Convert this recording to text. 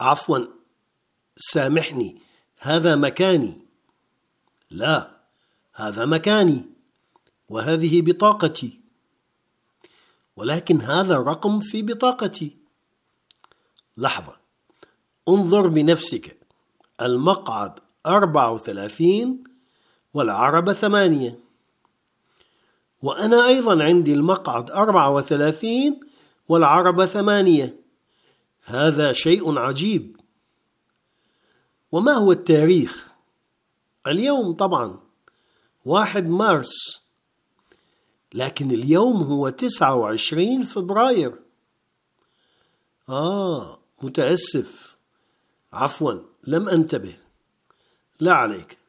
عفوا، سامحني، هذا مكاني. لا، هذا مكاني وهذه بطاقتي. ولكن هذا رقم في بطاقتي. لحظة، انظر بنفسك، المقعد 34 والعربة 8، وأنا أيضا عندي المقعد 34 والعربة 8. هذا شيء عجيب. وما هو التاريخ؟ اليوم طبعا 1 مارس، لكن اليوم هو 29 فبراير. متأسف، عفوا، لم أنتبه. لا عليك.